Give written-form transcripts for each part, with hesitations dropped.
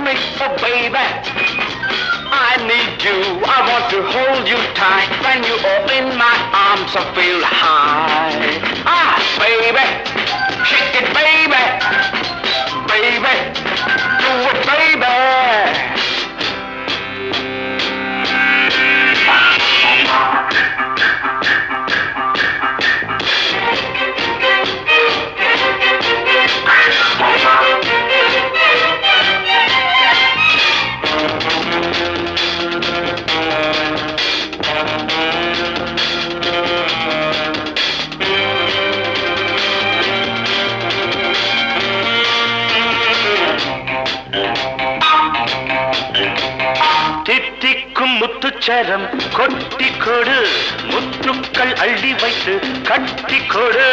me, oh baby. I need you, I want to hold you tight. When you are in my arms, I feel high. Ah, baby, shake it, baby. Baby, do it, baby. தித்திக்கும் முத்துச்சரம் கொட்டி கொடு, முத்துக்கள் அள்ளி வைத்து கட்டி கொடு.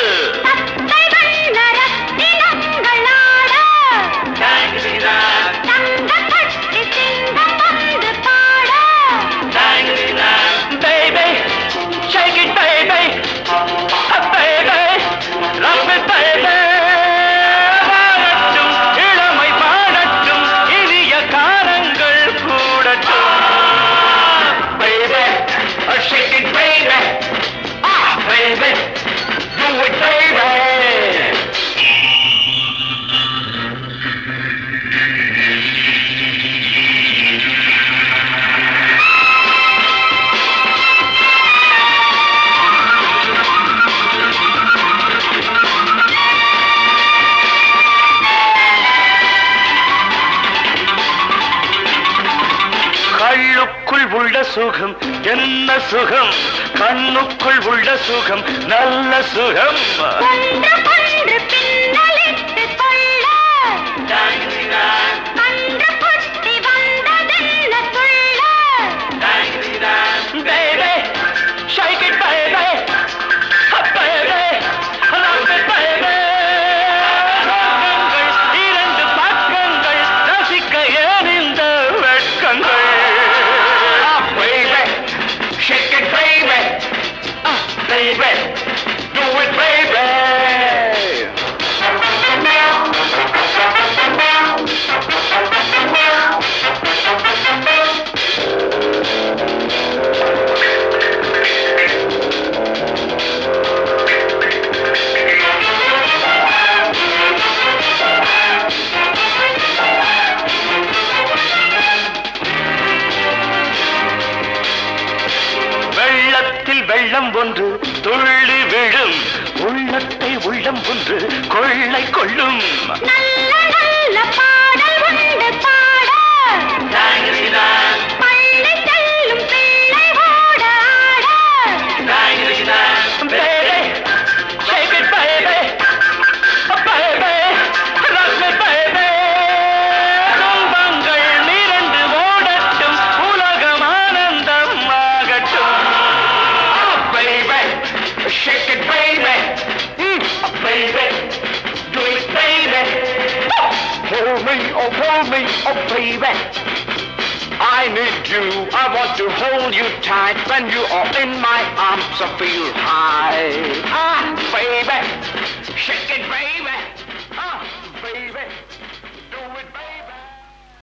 Baby, shake it, baby. Baby, love me, baby. கண்ணுக்குள் உள்ள சுகம் என்ன சுகம், கண்ணுக்குள் உள்ள சுகம் நல்ல சுகம். Baby, shake it, baby. Baby, love me, baby. இரண்டு பக்கங்கள் ரசிக்க ஏன் இந்த வெட்கங்கள். Shake it, baby. Baby, do it, baby. வெள்ளம் ஒன்று துள்ளி விழும், உள்ளத்தை உள்ளம் ஒன்று கொள்ளை கொள்ளும். நல்ல நல்ல பாடல் உண்டு பாட, பள்ளி செல்லும் பிள்ளை ஓட ஆட. Baby, shake it, baby. Baby, love me, baby. துன்பங்கள் நிரண்டு ஓடட்டும், உலகம் ஆனந்தம் ஆகட்டும். Shake it, baby. Baby, do it, baby. Hold me, oh baby. I need you, I want to hold you tight. When you are in my arms, I feel high. Ah, baby, shake it, baby.